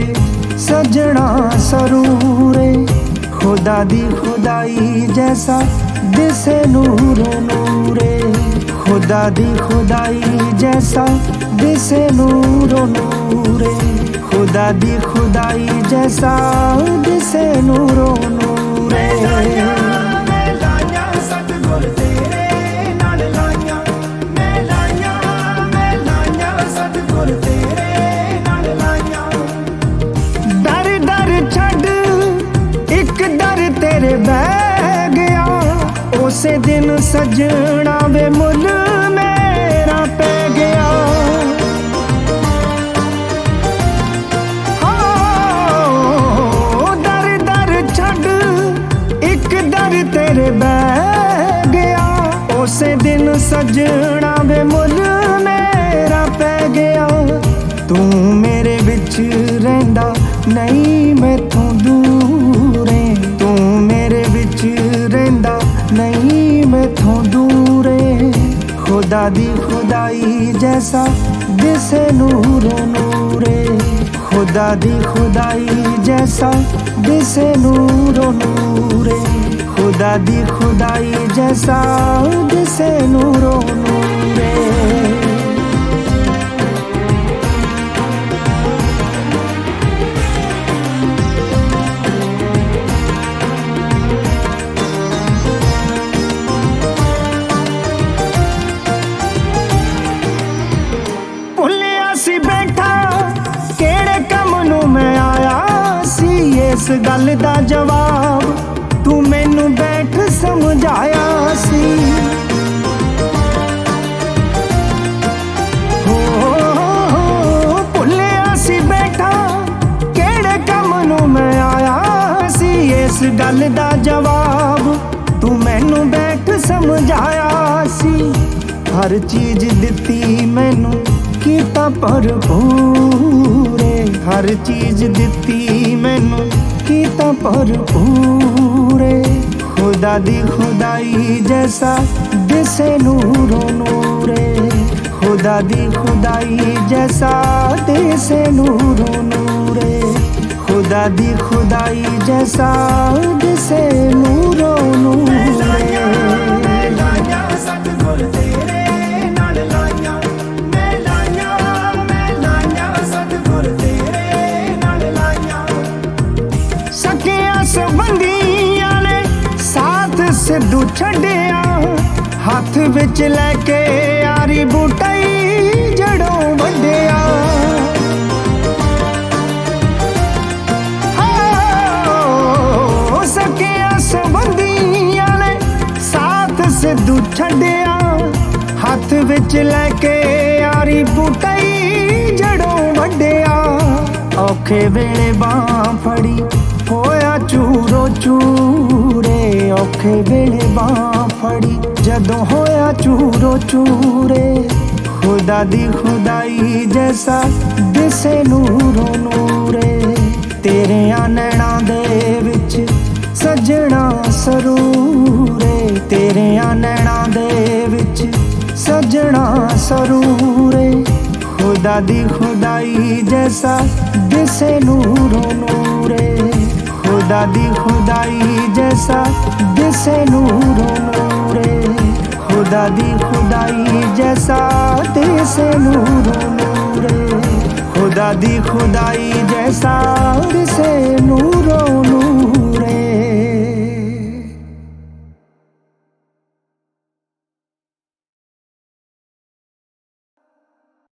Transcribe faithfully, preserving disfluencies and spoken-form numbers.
सजना सरूरे। खुदा दी खुदाई जैसा दिसे नूरो नूरे। खुदा दी खुदाई जैसा दिसे नूरो नूरे। खुदा दी खुदाई जैसा दिसे नूरो नूरे। तेरे बह गया उसे दिन सजना वे मुल मेरा पै गया। हाँ दर दर छड़ एक दर तेरे बह गया उसे दिन सजना वे मुल मेरा पै गया। तू मेरे विच रहिंदा नहीं मैथों दूर है। तू मेरे विच रहिंदा नहीं मैथों दूर है। खुदा दी खुदाई जैसा दिसे नूरो नूरे। खुदा दी खुदाई जैसा दिसे नूरो नूरे। खुदा दी खुदाई जैसा दिसे नूरो नूरे। सी बैठा केड़े कम नू मैं आया सी इस गल दा जवाब तू मैनू बैठ समझाया सी। हो भुलिया सी बैठा केड़े कम नू मैं आया सी इस गल दा जवाब तू मैनू बैठ समझाया सी। हर चीज दिती मैनू कीता भरपूरे। हर चीज दिती मैनू कीता भरपूरे। खुदा दी खुदाई जैसा दिसे नूरो नूरे। खुदा दी खुदाई जैसा दिसे नूरो नूरे। खुदा दी खुदाई जैसा दिसे नूरो नूरे। संबंधियां ने साथ सिद्धू छड्डिया हाथ विच लैके यारी बूटाई जड़ों वड्डिया। हो सकिया संबंधियां ने साथ सिद्धू छड्डिया हाथ विच लैके यारी बूटाई जड़ों वड्डिया। औखे वेले बां फड़ी होया चूरो चूरे। औखे वेले बां फड़ी जदों होया चूरो चूरे। खुदा दी खुदाई जैसा दिसे नूरो नूरे। तेरे नैना दे विच सजना सरूरे। तेरे नैना दे विच सजना सरूरे। खुदा दी खुदाई जैसा दिसे नूरो नूरे। खुदा दी खुदाई जैसा दिसे नूरो नूरे। खुदा दी खुदाई जैसा दिसे नूरो नूरे। खुदा दी खुदाई जैसा दिसे नूरो नूरे।